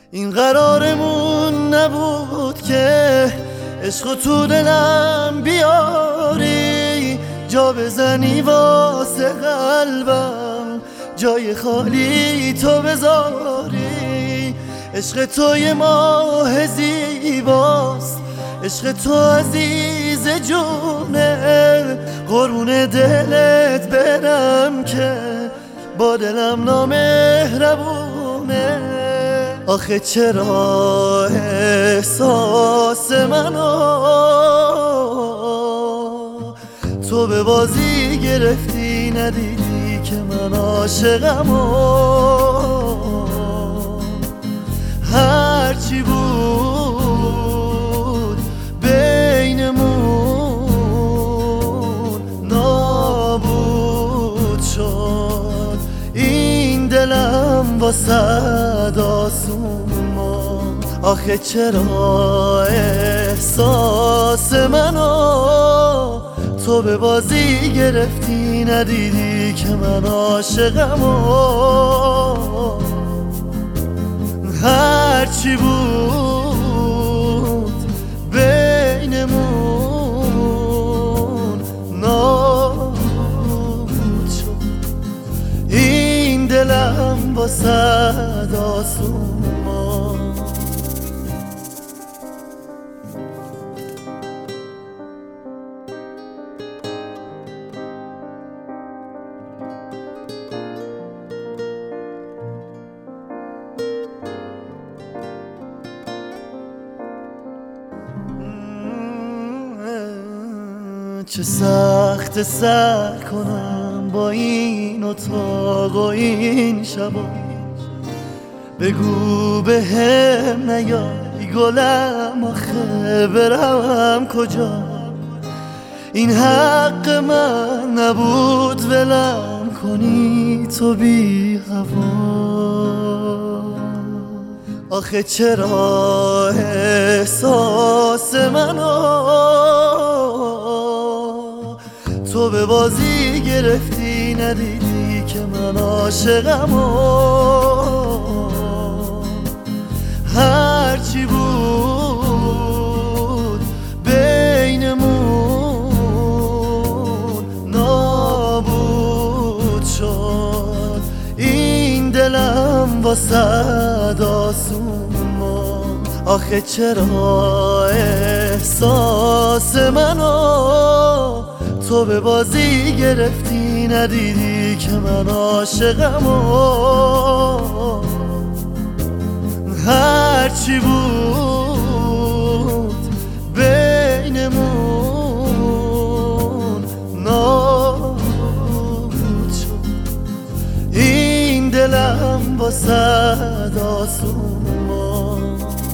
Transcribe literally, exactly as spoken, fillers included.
این قرارمون نبود که عشق تو دلم بیاری، جا بزنی واسه قلبم، جای خالی تو بذاری. عشق تو یه ماه زیباست، عشق تو عزیز جونه، قربون دلت برم که با دلم نامهربونه. آخه چرا احساس منو تو به بازی گرفتی، ندیدی که من عاشقمو. هرچی بود بینمون نابود شد، این دلم واسه آسون. آخه چرا احساس منو تو به بازی گرفتی، ندیدی که من عاشقمو. هرچی بود بینمون نابود شد، این دلم واسه آسون. چه سخت سر کنم با این اتاق و این شبا، بگو به هم نیای گلم، آخه برم کجا؟ این حق من نبود ولم کنی تو بی هوا. آخه چرا احساس منو تو به بازی گرفتی، ندیدی که من عاشقمو. هرچی بود بینمون نابود شد، این دلم واسه آسون. آخه چرا احساس منو تو به بازی گرفتی، ندیدی که من عاشقمو. هرچی بود بینمون نابود شد، این دلم واسه آسون.